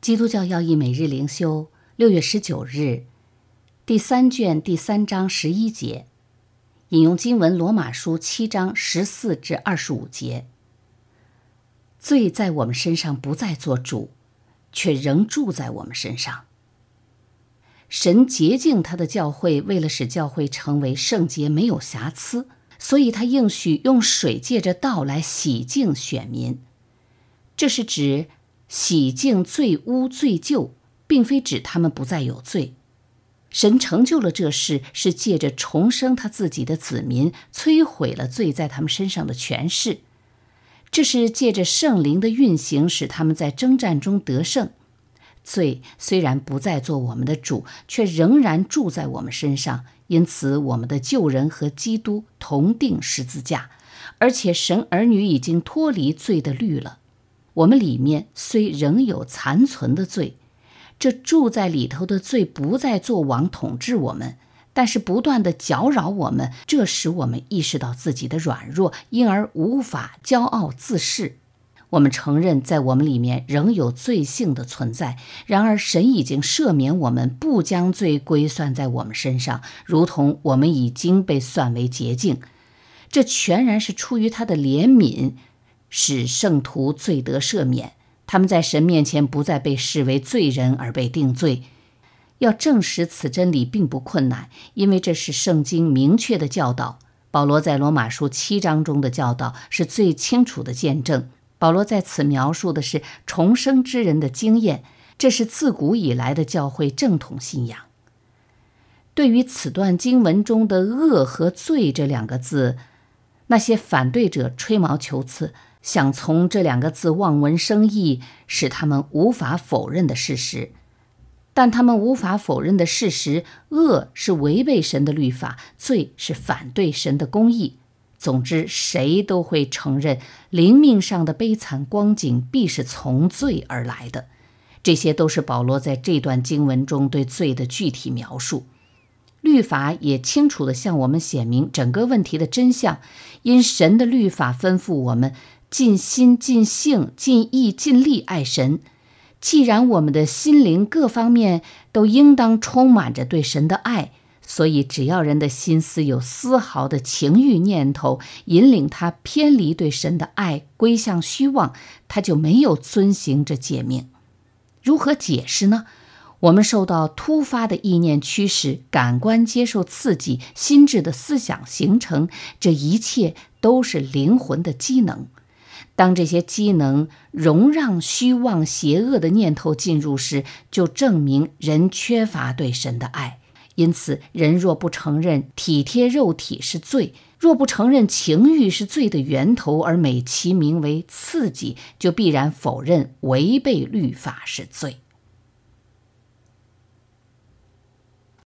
基督教要义每日灵修6月19日，第3卷第3章11节，引用经文罗马书7章14至25节。罪在我们身上不再做主，却仍住在我们身上。神洁净他的教会，为了使教会成为圣洁没有瑕疵，所以他应许用水借着道来洗净选民。这是指洗净罪污罪疚，并非指他们不再有罪。神成就了这事，是借着重生他自己的子民，摧毁了罪在他们身上的权势。这是借着圣灵的运行，使他们在征战中得胜。罪虽然不再做我们的主，却仍然住在我们身上，因此我们的救人和基督同定十字架，而且神儿女已经脱离罪的律了。我们里面虽仍有残存的罪，这住在里头的罪不再做王统治我们，但是不断地搅扰我们，这使我们意识到自己的软弱，因而无法骄傲自恃。我们承认在我们里面仍有罪性的存在，然而神已经赦免我们，不将罪归算在我们身上，如同我们已经被算为洁净。这全然是出于他的怜悯，使圣徒罪得赦免，他们在神面前不再被视为罪人而被定罪。要证实此真理并不困难，因为这是圣经明确的教导。保罗在罗马书7章中的教导是最清楚的见证。保罗在此描述的是重生之人的经验，这是自古以来的教会正统信仰。对于此段经文中的恶和罪这两个字，那些反对者吹毛求疵，想从这两个字望文生义，使他们无法否认的事实。但他们无法否认的事实，恶是违背神的律法，罪是反对神的公义。总之，谁都会承认灵命上的悲惨光景必是从罪而来的。这些都是保罗在这段经文中对罪的具体描述。律法也清楚地向我们显明整个问题的真相，因神的律法吩咐我们尽心尽性尽意尽力爱神。既然我们的心灵各方面都应当充满着对神的爱，所以只要人的心思有丝毫的情欲念头引领他偏离对神的爱，归向虚妄，他就没有遵行这诫命。如何解释呢？我们受到突发的意念驱使，感官接受刺激，心智的思想形成，这一切都是灵魂的机能。当这些机能容让虚妄邪恶的念头进入时，就证明人缺乏对神的爱。因此，人若不承认体贴肉体是罪，若不承认情欲是罪的源头，而美其名为刺激，就必然否认违背律法是罪。